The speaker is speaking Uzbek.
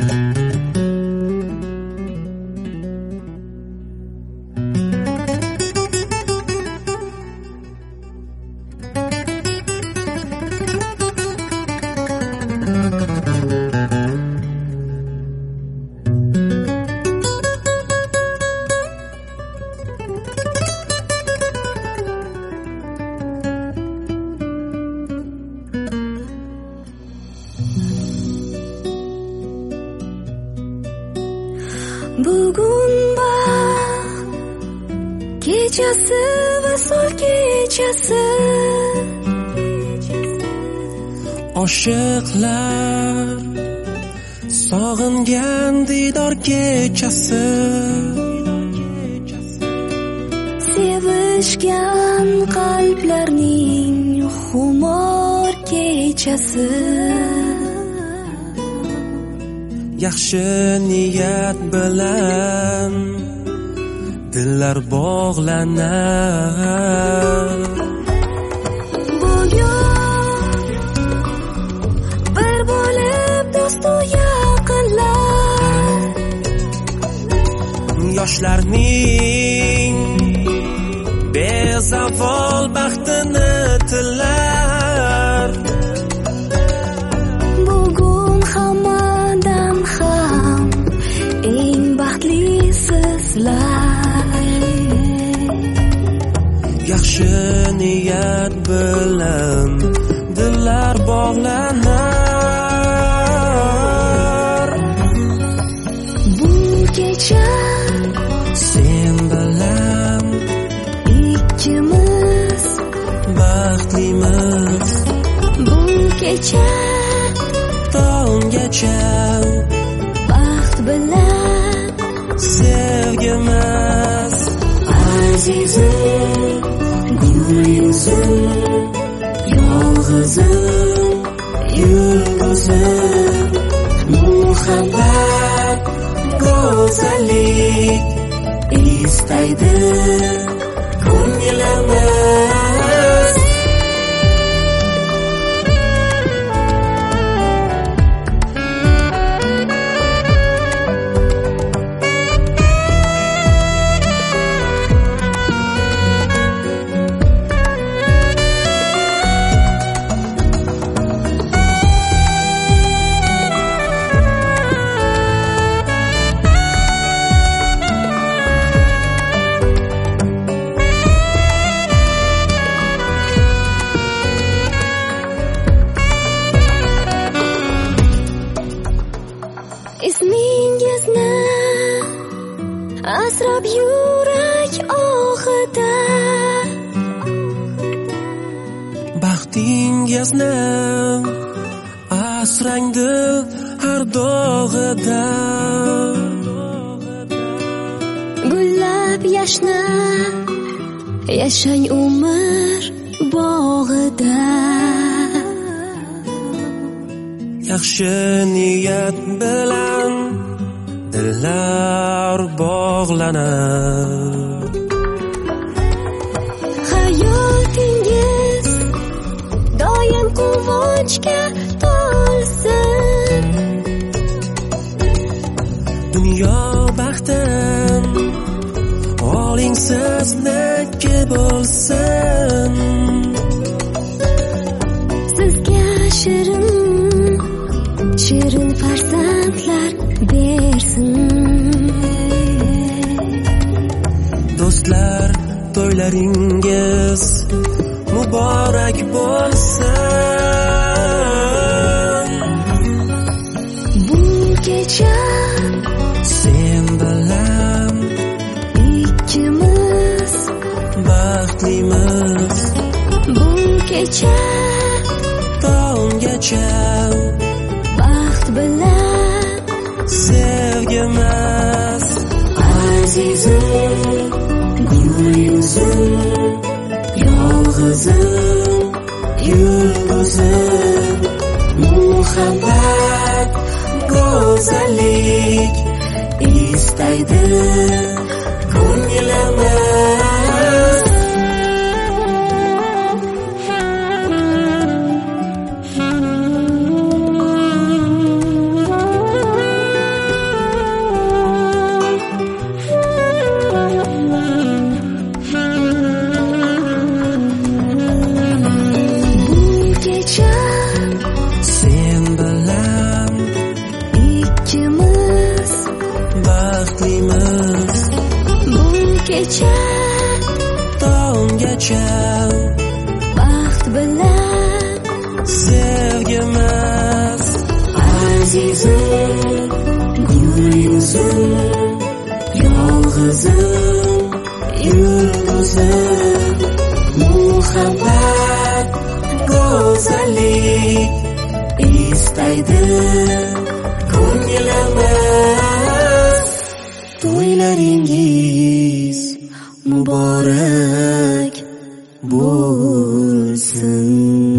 Bugun kechasi va sol kechasi, oshiqlar sog'ingan diydor kechasi, sevishgan qalblarning xumor kechasi. Yaxshi niyat bilan dillar bog'lanar. Bugun bir bo'lib do'stu yaqinlar, yoshlarning bezavol baxtini tilar. Bugun hammadan ham eng baxtlisizlar. Yaxshi niyat bilan dillar bog'lanar. Bu kecha sen bilan ikkimiz baxtlimiz. Bu kecha tonggacha baxt bilan sevgimiz. Azizim, gul yuzim, yolg'izim, yulduzim, muhabbat, go'zallik istaydi ko'nglimiz. Ismingizni asrab yurak ohida, Baxtingizni asrang dil har dog'ida. gullab yashna, yashang umr bog'ida. Yaxshi niyat bilan dillar bog'lanar. Hayotingiz doim quvonchga to'lsin. Dunyo baxtim oling sizniki bo'lsin. Sizga shirin farzandlar bersin. Do'stlar, to'ylaringiz muborak bo'lsin. Bu kecha sen bilan ikkimiz baxtlimiz. Bu kecha tonggacha baxt bilan sevgimiz. Azizim, gul yuzim, yolg'izim, yulduzim, muhabbat, go'zallik istaydi ko'nglimiz. kecha tonggacha baxt bilan sevgimiz azizim gul yuzim yolg'izim yulduzim muhabbat go'zallik istaydi ko'nglimiz to'ylaringiz muborak bo'lsin.